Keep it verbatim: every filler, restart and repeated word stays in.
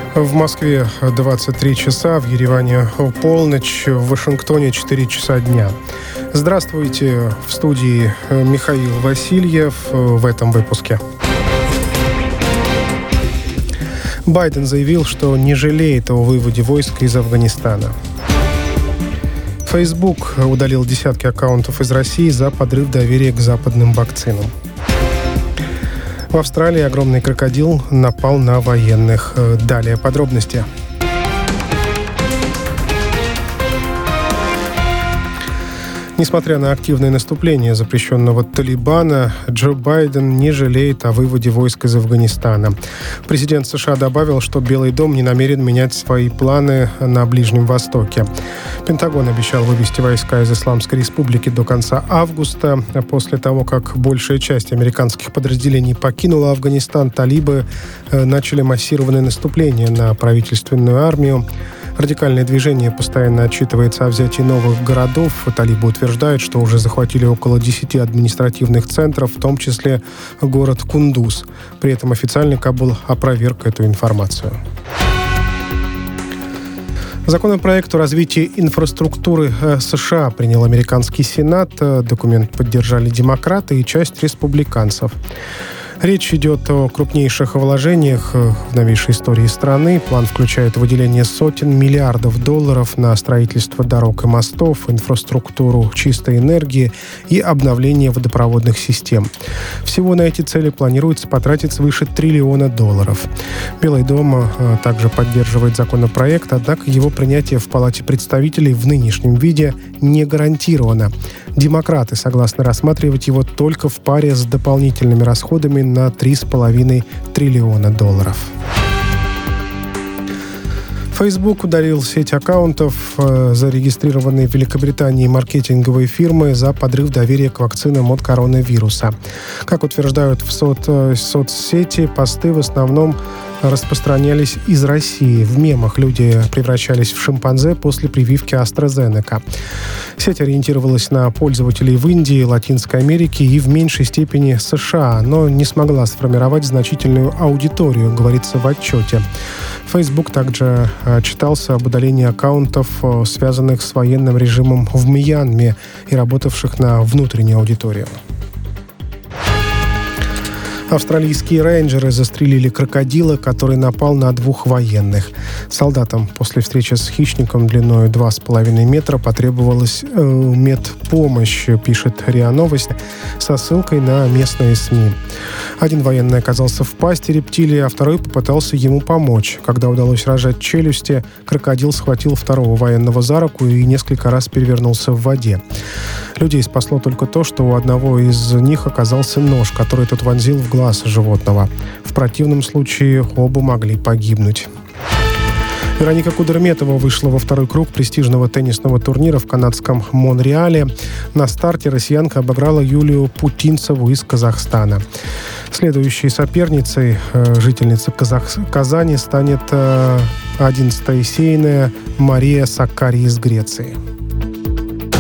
В Москве двадцать три часа, в Ереване полночь, в Вашингтоне четыре часа дня. Здравствуйте, в студии Михаил Васильев в этом выпуске. Байден заявил, что не жалеет о выводе войск из Афганистана. Facebook удалил десятки аккаунтов из России за подрыв доверия к западным вакцинам. В Австралии огромный крокодил напал на военных. Далее подробности. Несмотря на активное наступление запрещенного Талибана, Джо Байден не жалеет о выводе войск из Афганистана. Президент США добавил, что Белый дом не намерен менять свои планы на Ближнем Востоке. Пентагон обещал вывести войска из Исламской Республики до конца августа. После того, как большая часть американских подразделений покинула Афганистан, талибы начали массированное наступление на правительственную армию. Радикальное движение постоянно отчитывается о взятии новых городов. Талибы утверждают, что уже захватили около десяти административных центров, в том числе город Кундуз. При этом официальный Кабул опроверг эту информацию. Законопроект о развитии инфраструктуры США принял американский Сенат. Документ поддержали демократы и часть республиканцев. Речь идет о крупнейших вложениях в новейшей истории страны. План включает выделение сотен миллиардов долларов на строительство дорог и мостов, инфраструктуру чистой энергии и обновление водопроводных систем. Всего на эти цели планируется потратить свыше триллиона долларов. Белый дом также поддерживает законопроект, однако его принятие в Палате представителей в нынешнем виде не гарантировано. Демократы согласны рассматривать его только в паре с дополнительными расходами на три с половиной триллиона долларов. Facebook удалил сеть аккаунтов, зарегистрированные в Великобритании маркетинговые фирмы, за подрыв доверия к вакцинам от коронавируса. Как утверждают в со- соцсети, посты в основном распространялись из России. В мемах люди превращались в шимпанзе после прививки AstraZeneca. Сеть ориентировалась на пользователей в Индии, Латинской Америке и в меньшей степени США, но не смогла сформировать значительную аудиторию, говорится в отчете. Facebook также отчитался об удалении аккаунтов, связанных с военным режимом в Мьянме и работавших на внутреннюю аудиторию. Австралийские рейнджеры застрелили крокодила, который напал на двух военных. Солдатам после встречи с хищником длиной два с половиной метра потребовалась э, медпомощь, пишет РИА Новости, со ссылкой на местные СМИ. Один военный оказался в пасти рептилии, а второй попытался ему помочь. Когда удалось разжать челюсти, крокодил схватил второго военного за руку и несколько раз перевернулся в воде. Людей спасло только то, что у одного из них оказался нож, который тот вонзил в глаз животного. В противном случае оба могли погибнуть. Вероника Кудерметова вышла во второй круг престижного теннисного турнира в канадском Монреале. На старте россиянка обыграла Юлию Путинцеву из Казахстана. Следующей соперницей жительницы Казах... Казани станет одиннадцатая сейная Мария Саккари из Греции.